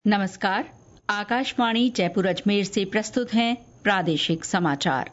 नमस्कार। आकाशवाणी जयपुर अजमेर से प्रस्तुत हैं प्रादेशिक समाचार।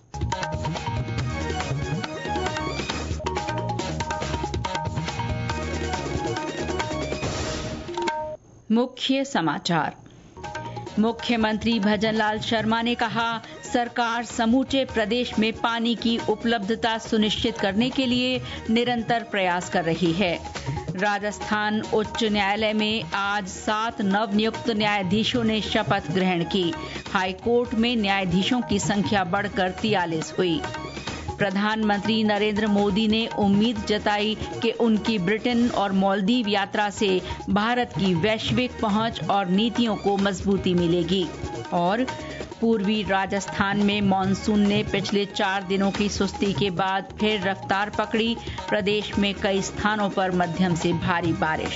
मुख्य समाचार। मुख्यमंत्री भजनलाल शर्मा ने कहा, सरकार समूचे प्रदेश में पानी की उपलब्धता सुनिश्चित करने के लिए निरंतर प्रयास कर रही है। राजस्थान उच्च न्यायालय में आज 7 नवनियुक्त न्यायाधीशों ने शपथ ग्रहण की। हाईकोर्ट में न्यायाधीशों की संख्या बढ़कर 43 हुई। प्रधानमंत्री नरेंद्र मोदी ने उम्मीद जताई कि उनकी ब्रिटेन और मालदीव यात्रा से भारत की वैश्विक पहुंच और नीतियों को मजबूती मिलेगी। और पूर्वी राजस्थान में मानसून ने पिछले 4 दिनों की सुस्ती के बाद फिर रफ्तार पकड़ी। प्रदेश में कई स्थानों पर मध्यम से भारी बारिश।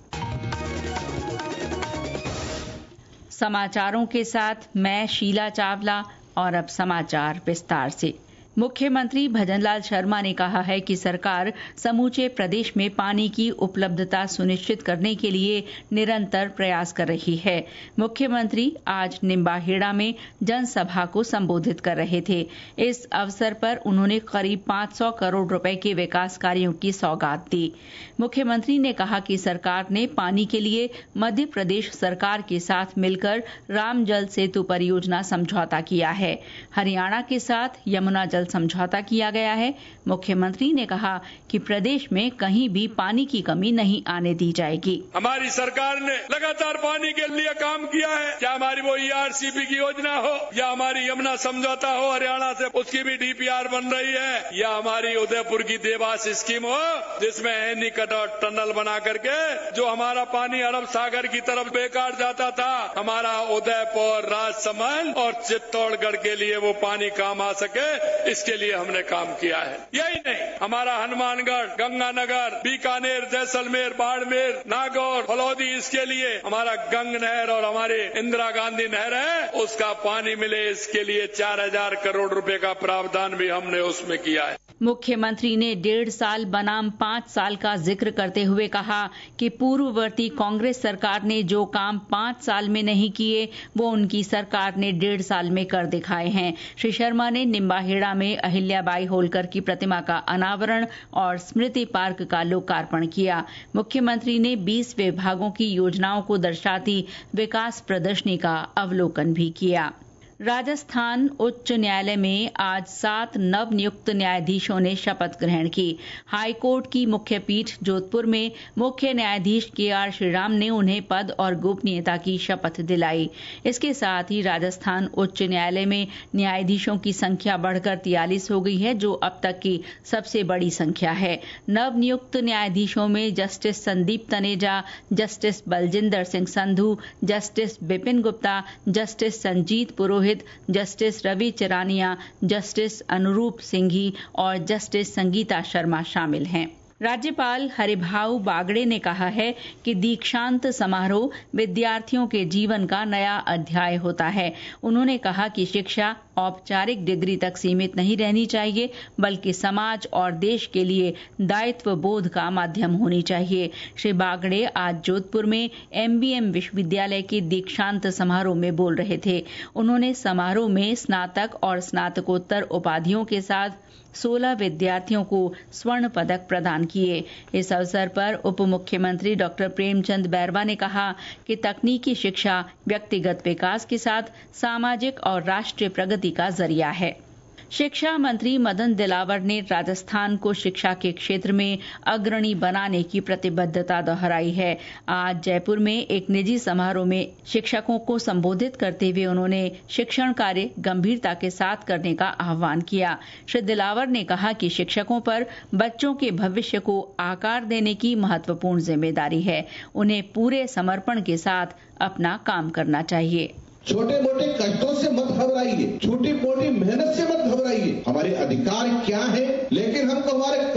समाचारों के साथ मैं शीला चावला और अब समाचार विस्तार से। मुख्यमंत्री भजनलाल शर्मा ने कहा है कि सरकार समूचे प्रदेश में पानी की उपलब्धता सुनिश्चित करने के लिए निरंतर प्रयास कर रही है। मुख्यमंत्री आज निम्बाहेड़ा में जनसभा को संबोधित कर रहे थे। इस अवसर पर उन्होंने करीब 500 करोड़ रुपए के विकास कार्यों की सौगात दी। मुख्यमंत्री ने कहा कि सरकार ने पानी के लिए मध्य प्रदेश सरकार के साथ मिलकर राम जल सेतु परियोजना समझौता किया है। हरियाणा के साथ यमुना जल समझौता किया गया है। मुख्यमंत्री ने कहा कि प्रदेश में कहीं भी पानी की कमी नहीं आने दी जाएगी। हमारी सरकार ने लगातार पानी के लिए काम किया है। क्या हमारी वो ERCP की योजना हो या हमारी यमुना समझौता हो हरियाणा से, उसकी भी DPR बन रही है, या हमारी उदयपुर की देवास स्कीम हो जिसमें एनी कटआउट टनल बना करके जो हमारा पानी अरब सागर की तरफ बेकार जाता था, हमारा उदयपुर, राजसमंद और चित्तौड़गढ़ के लिए वो पानी काम आ सके, इसके लिए हमने काम किया है। यही नहीं, हमारा हनुमानगढ़, गंगानगर, बीकानेर, जैसलमेर, बाड़मेर, नागौर, फलौदी, इसके लिए हमारा गंग नहर और हमारी इंदिरा गांधी नहर है, उसका पानी मिले, इसके लिए 4000 करोड़ रुपए का प्रावधान भी हमने उसमें किया है। मुख्यमंत्री ने 1.5 साल बनाम 5 साल का जिक्र करते हुए कहा कि पूर्ववर्ती कांग्रेस सरकार ने जो काम 5 साल में नहीं किए, वो उनकी सरकार ने 1.5 साल में कर दिखाए हैं। श्री शर्मा ने निम्बाहेड़ा में अहिल्याबाई होलकर की प्रतिमा का अनावरण और स्मृति पार्क का लोकार्पण किया। मुख्यमंत्री ने 20 विभागों की योजनाओं को दर्शाती विकास प्रदर्शनी का अवलोकन भी किया। राजस्थान उच्च न्यायालय में आज 7 नवनियुक्त न्यायाधीशों ने शपथ ग्रहण की। हाईकोर्ट की मुख्य पीठ जोधपुर में मुख्य न्यायाधीश KR श्रीराम ने उन्हें पद और गोपनीयता की शपथ दिलाई। इसके साथ ही राजस्थान उच्च न्यायालय में न्यायाधीशों की संख्या बढ़कर 43 हो गई है, जो अब तक की सबसे बड़ी संख्या है। नवनियुक्त न्यायाधीशों में justice Sandeep Taneja, justice Baljinder Singh Sandhu, justice Vipin Gupta, justice Sanjeet Purohit, justice Ravi Charania, justice Anuroop Singhi और जस्टिस संगीता शर्मा शामिल हैं। राज्यपाल हरिभाऊ बागड़े ने कहा है कि दीक्षांत समारोह विद्यार्थियों के जीवन का नया अध्याय होता है। उन्होंने कहा कि शिक्षा औपचारिक डिग्री तक सीमित नहीं रहनी चाहिए, बल्कि समाज और देश के लिए दायित्व बोध का माध्यम होनी चाहिए। श्री बागड़े आज जोधपुर में MBM विश्वविद्यालय के दीक्षांत समारोह में बोल रहे थे। उन्होंने समारोह में स्नातक और स्नातकोत्तर उपाधियों के साथ 16 विद्यार्थियों को स्वर्ण पदक प्रदान किए। इस अवसर पर उप मुख्यमंत्री डॉक्टर प्रेमचंद बैरवा ने कहा कि तकनीकी शिक्षा व्यक्तिगत विकास के साथ सामाजिक और राष्ट्रीय प्रगति का जरिया है। शिक्षा मंत्री मदन दिलावर ने राजस्थान को शिक्षा के क्षेत्र में अग्रणी बनाने की प्रतिबद्धता दोहराई है। आज जयपुर में एक निजी समारोह में शिक्षकों को संबोधित करते हुए उन्होंने शिक्षण कार्य गंभीरता के साथ करने का आह्वान किया। श्री दिलावर ने कहा कि शिक्षकों पर बच्चों के भविष्य को आकार देने की महत्वपूर्ण जिम्मेदारी है। उन्हें पूरे समर्पण के साथ अपना काम करना चाहिए। छोटे मोटे कष्टों से मत घबराइए, छोटी मोटी मेहनत से मत घबराइए। हमारे अधिकार क्या है, लेकिन हमको हमारे कर्तव्य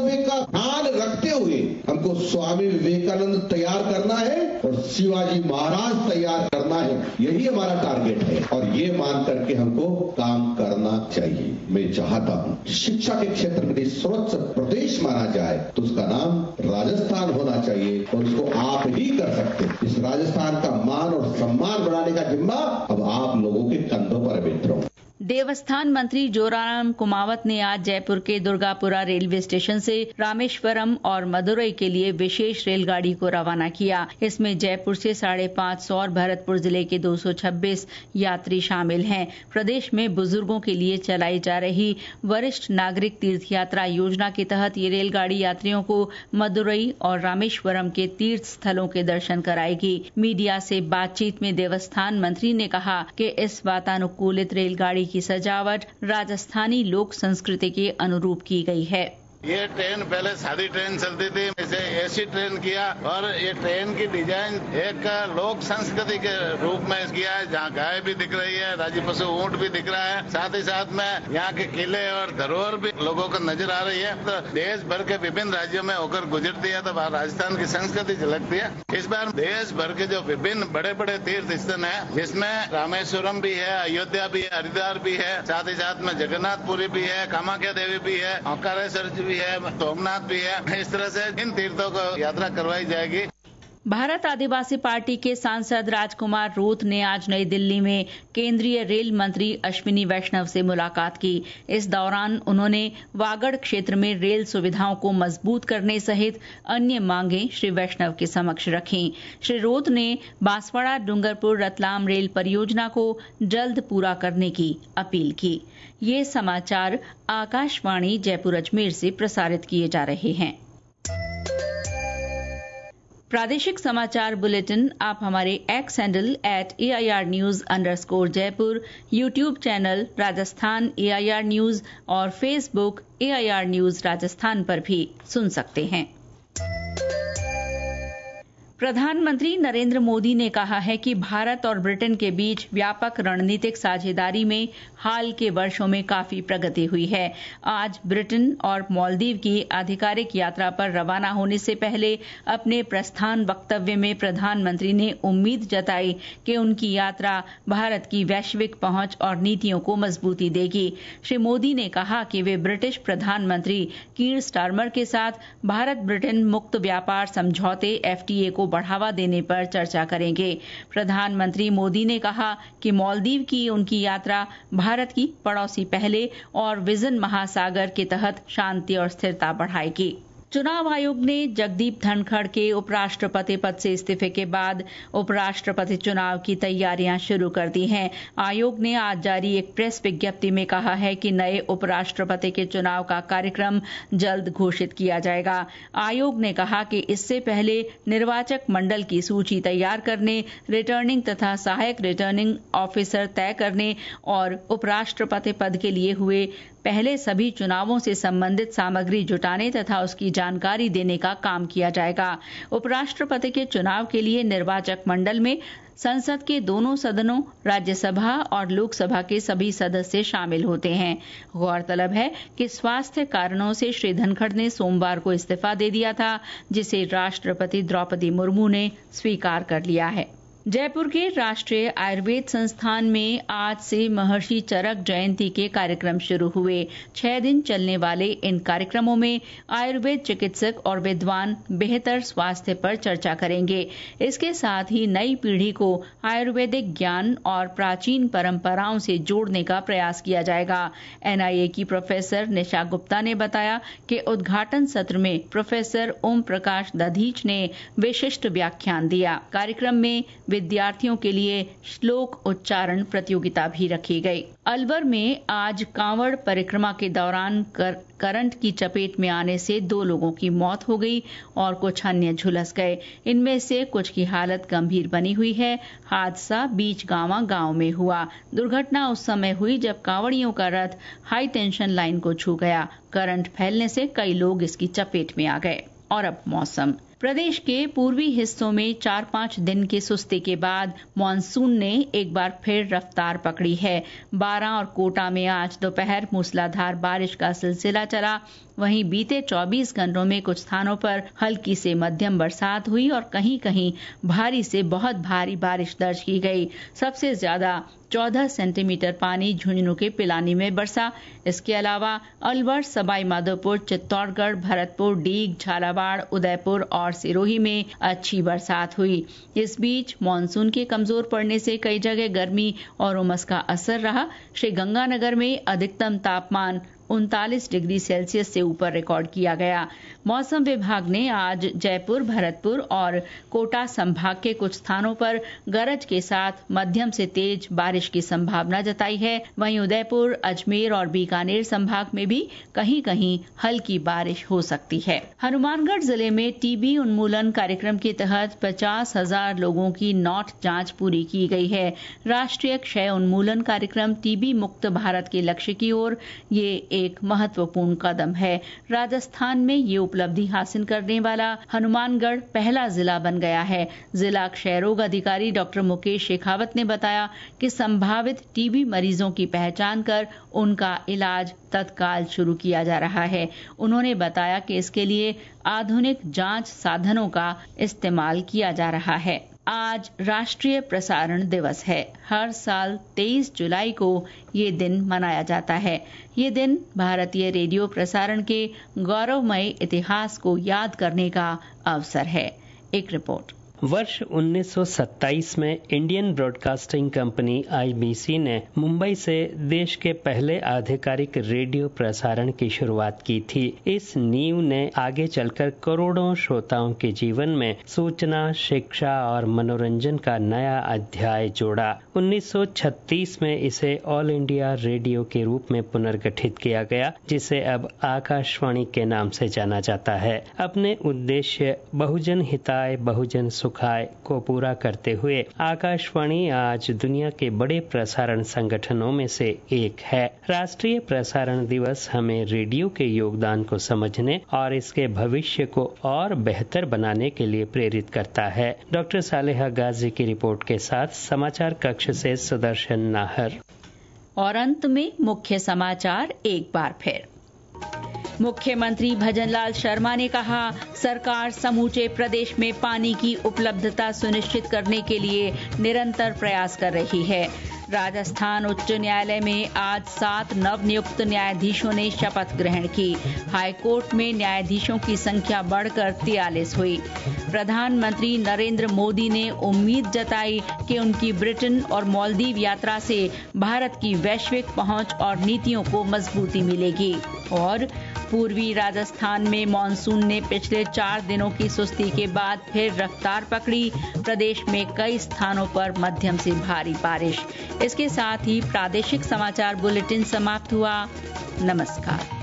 मानवता का ध्यान रखते हुए हमको स्वामी विवेकानंद तैयार करना है और शिवाजी महाराज तैयार करना है। यही हमारा टारगेट है और ये मान करके हमको काम करना चाहिए। मैं चाहता हूँ शिक्षा के क्षेत्र में सर्वोच्च प्रदेश माना जाए तो उसका नाम राजस्थान होना चाहिए और उसको आप ही कर सकते हैं। इस राजस्थान का मान और सम्मान बढ़ाने का जिम्मा अब आप लोगों के कंधों पर है मित्रों। देवस्थान मंत्री जोराम कुमावत ने आज जयपुर के दुर्गापुरा रेलवे स्टेशन से रामेश्वरम और मदुरई के लिए विशेष रेलगाड़ी को रवाना किया। इसमें जयपुर से 550 और भरतपुर जिले के 226 यात्री शामिल हैं। प्रदेश में बुजुर्गों के लिए चलाई जा रही वरिष्ठ नागरिक तीर्थ यात्रा योजना के तहत ये रेलगाड़ी यात्रियों को मदुरई और रामेश्वरम के तीर्थ स्थलों के दर्शन कराएगी। मीडिया से बातचीत में देवस्थान मंत्री ने कहा कि इस वातानुकूलित रेलगाड़ी की सजावट राजस्थानी लोक संस्कृति के अनुरूप की गई है। ये ट्रेन पहले सादी ट्रेन चलती थी, इसे एसी ट्रेन किया और ये ट्रेन की डिजाइन एक लोक संस्कृति के रूप में किया है, जहाँ गाय भी दिख रही है, राजी पशु ऊंट भी दिख रहा है, साथ ही साथ में यहाँ के किले और धरोहर भी लोगों को नजर आ रही है। तो देश भर के विभिन्न राज्यों में होकर गुजरती है तो राजस्थान की संस्कृति झलकती है। इस बार देश भर के जो विभिन्न बड़े बड़े तीर्थ स्थल है, जिसमें रामेश्वरम भी है, अयोध्या भी है, हरिद्वार भी है, साथ ही साथ में जगन्नाथपुरी भी है, कामाख्या देवी भी है, ओंकारेश्वर भी है, सोमनाथ भी है। इस तरह से इन तीर्थों को यात्रा करवाई जाएगी। भारत आदिवासी पार्टी के सांसद राजकुमार रोत ने आज नई दिल्ली में केंद्रीय रेल मंत्री अश्विनी वैष्णव से मुलाकात की। इस दौरान उन्होंने वागड़ क्षेत्र में रेल सुविधाओं को मजबूत करने सहित अन्य मांगें श्री वैष्णव के समक्ष रखीं। श्री रोत ने बांसवाड़ा डूंगरपुर रतलाम रेल परियोजना को जल्द पूरा करने की अपील की। ये समाचार आकाशवाणी जयपुर अजमेर से प्रसारित किए जा रहे हैं। प्रादेशिक समाचार बुलेटिन आप हमारे एक्स हैंडल @AIR News_जयपुर, YouTube channel Rajasthan AIR News और फेसबुक AIR News राजस्थान पर भी सुन सकते हैं। प्रधानमंत्री नरेंद्र मोदी ने कहा है कि भारत और ब्रिटेन के बीच व्यापक रणनीतिक साझेदारी में हाल के वर्षों में काफी प्रगति हुई है। आज ब्रिटेन और मालदीव की आधिकारिक यात्रा पर रवाना होने से पहले अपने प्रस्थान वक्तव्य में प्रधानमंत्री ने उम्मीद जताई कि उनकी यात्रा भारत की वैश्विक पहुंच और नीतियों को मजबूती देगी। श्री मोदी ने कहा कि वे ब्रिटिश प्रधानमंत्री कीर स्टारमर के साथ भारत ब्रिटेन मुक्त व्यापार समझौते FTA को बढ़ावा देने पर चर्चा करेंगे। प्रधानमंत्री मोदी ने कहा कि मालदीव की उनकी यात्रा भारत की पड़ोसी पहले और विजन महासागर के तहत शांति और स्थिरता बढ़ाएगी। चुनाव आयोग ने जगदीप धनखड़ के उपराष्ट्रपति पद से इस्तीफे के बाद उपराष्ट्रपति चुनाव की तैयारियां शुरू कर दी हैं। आयोग ने आज जारी एक प्रेस विज्ञप्ति में कहा है कि नए उपराष्ट्रपति के चुनाव का कार्यक्रम जल्द घोषित किया जाएगा। आयोग ने कहा कि इससे पहले निर्वाचक मंडल की सूची तैयार करने, रिटर्निंग तथा सहायक रिटर्निंग ऑफिसर तय करने और उपराष्ट्रपति पद के लिए हुए पहले सभी चुनावों से संबंधित सामग्री जुटाने तथा उसकी जानकारी देने का काम किया जाएगा। उपराष्ट्रपति के चुनाव के लिए निर्वाचक मंडल में संसद के दोनों सदनों, राज्यसभा और लोकसभा के सभी सदस्य शामिल होते हैं। गौरतलब है कि स्वास्थ्य कारणों से श्री धनखड़ ने सोमवार को इस्तीफा दे दिया था, जिसे राष्ट्रपति द्रौपदी मुर्मू ने स्वीकार कर लिया है। जयपुर के राष्ट्रीय आयुर्वेद संस्थान में आज से महर्षि चरक जयंती के कार्यक्रम शुरू हुए। 6 दिन चलने वाले इन कार्यक्रमों में आयुर्वेद चिकित्सक और विद्वान बेहतर स्वास्थ्य पर चर्चा करेंगे। इसके साथ ही नई पीढ़ी को आयुर्वेदिक ज्ञान और प्राचीन परंपराओं से जोड़ने का प्रयास किया जाएगा। NIA की प्रोफेसर निशा गुप्ता ने बताया कि उद्घाटन सत्र में प्रोफेसर ओम प्रकाश दधीच ने विशिष्ट व्याख्यान दिया। कार्यक्रम में विद्यार्थियों के लिए श्लोक उच्चारण प्रतियोगिता भी रखी गई। अलवर में आज कांवड़ परिक्रमा के दौरान करंट की चपेट में आने से 2 लोगों की मौत हो गई और कुछ अन्य झुलस गए। इनमें से कुछ की हालत गंभीर बनी हुई है। हादसा बीचगांवा गांव में हुआ। दुर्घटना उस समय हुई जब कांवड़ियों का रथ हाई टेंशन लाइन को छू गया। करंट फैलने से कई लोग इसकी चपेट में आ गए। और अब मौसम। प्रदेश के पूर्वी हिस्सों में 4-5 दिन की सुस्ती के बाद मानसून ने एक बार फिर रफ्तार पकड़ी है। बारां और कोटा में आज दोपहर मूसलाधार बारिश का सिलसिला चला। वहीं बीते 24 घंटों में कुछ स्थानों पर हल्की से मध्यम बरसात हुई और कहीं कहीं भारी से बहुत भारी बारिश दर्ज की गई। सबसे ज्यादा 14 सेंटीमीटर पानी झुंझुनू के पिलानी में बरसा। इसके अलावा अलवर, सवाई माधोपुर, चित्तौड़गढ़, भरतपुर, डीग, झालावाड़, उदयपुर और सिरोही में अच्छी बरसात हुई। इस बीच मानसून के कमजोर पड़ने से कई जगह गर्मी और उमस का असर रहा। श्रीगंगानगर में अधिकतम तापमान 39 डिग्री सेल्सियस से ऊपर रिकॉर्ड किया गया। मौसम विभाग ने आज जयपुर, भरतपुर और कोटा संभाग के कुछ स्थानों पर गरज के साथ मध्यम से तेज बारिश की संभावना जताई है। वहीं उदयपुर, अजमेर और बीकानेर संभाग में भी कहीं कहीं हल्की बारिश हो सकती है। हनुमानगढ़ जिले में टीबी उन्मूलन कार्यक्रम के तहत 50,000 लोगों की नॉट जांच पूरी की गई है। राष्ट्रीय क्षय उन्मूलन कार्यक्रम टीबी मुक्त भारत के लक्ष्य की ओर ये एक महत्वपूर्ण कदम है। राजस्थान में ये उपलब्धि हासिल करने वाला हनुमानगढ़ पहला जिला बन गया है। जिला क्षय रोग अधिकारी डॉक्टर मुकेश शेखावत ने बताया कि संभावित टीबी मरीजों की पहचान कर उनका इलाज तत्काल शुरू किया जा रहा है। उन्होंने बताया कि इसके लिए आधुनिक जांच साधनों का इस्तेमाल किया जा रहा है। आज राष्ट्रीय प्रसारण दिवस है। हर साल 23 जुलाई को ये दिन मनाया जाता है। ये दिन भारतीय रेडियो प्रसारण के गौरवमय इतिहास को याद करने का अवसर है। एक रिपोर्ट। वर्ष 1927 में इंडियन ब्रॉडकास्टिंग कंपनी IBC ने मुंबई से देश के पहले आधिकारिक रेडियो प्रसारण की शुरुआत की थी। इस नींव ने आगे चलकर करोड़ों श्रोताओं के जीवन में सूचना, शिक्षा और मनोरंजन का नया अध्याय जोड़ा। 1936 में इसे ऑल इंडिया रेडियो के रूप में पुनर्गठित किया गया, जिसे अब आकाशवाणी के नाम से जाना जाता है। अपने उद्देश्य बहुजन हिताय बहुजन सुखाय को पूरा करते हुए आकाशवाणी आज दुनिया के बड़े प्रसारण संगठनों में से एक है। राष्ट्रीय प्रसारण दिवस हमें रेडियो के योगदान को समझने और इसके भविष्य को और बेहतर बनाने के लिए प्रेरित करता है। डॉक्टर सालेहा गाजी की रिपोर्ट के साथ समाचार कक्ष से सुदर्शन नाहर। और अंत में मुख्य समाचार एक बार फिर। मुख्यमंत्री भजनलाल शर्मा ने कहा, सरकार समूचे प्रदेश में पानी की उपलब्धता सुनिश्चित करने के लिए निरंतर प्रयास कर रही है। राजस्थान उच्च न्यायालय में आज 7 नवनियुक्त न्यायाधीशों ने शपथ ग्रहण की। हाईकोर्ट में न्यायाधीशों की संख्या बढ़कर 43 हुई। प्रधानमंत्री नरेंद्र मोदी ने उम्मीद जताई कि उनकी ब्रिटेन और मालदीव यात्रा से भारत की वैश्विक पहुंच और नीतियों को मजबूती मिलेगी। और पूर्वी राजस्थान में मानसून ने पिछले 4 दिनों की सुस्ती के बाद फिर रफ्तार पकड़ी। प्रदेश में कई स्थानों पर मध्यम से भारी बारिश। इसके साथ ही प्रादेशिक समाचार बुलेटिन समाप्त हुआ। नमस्कार।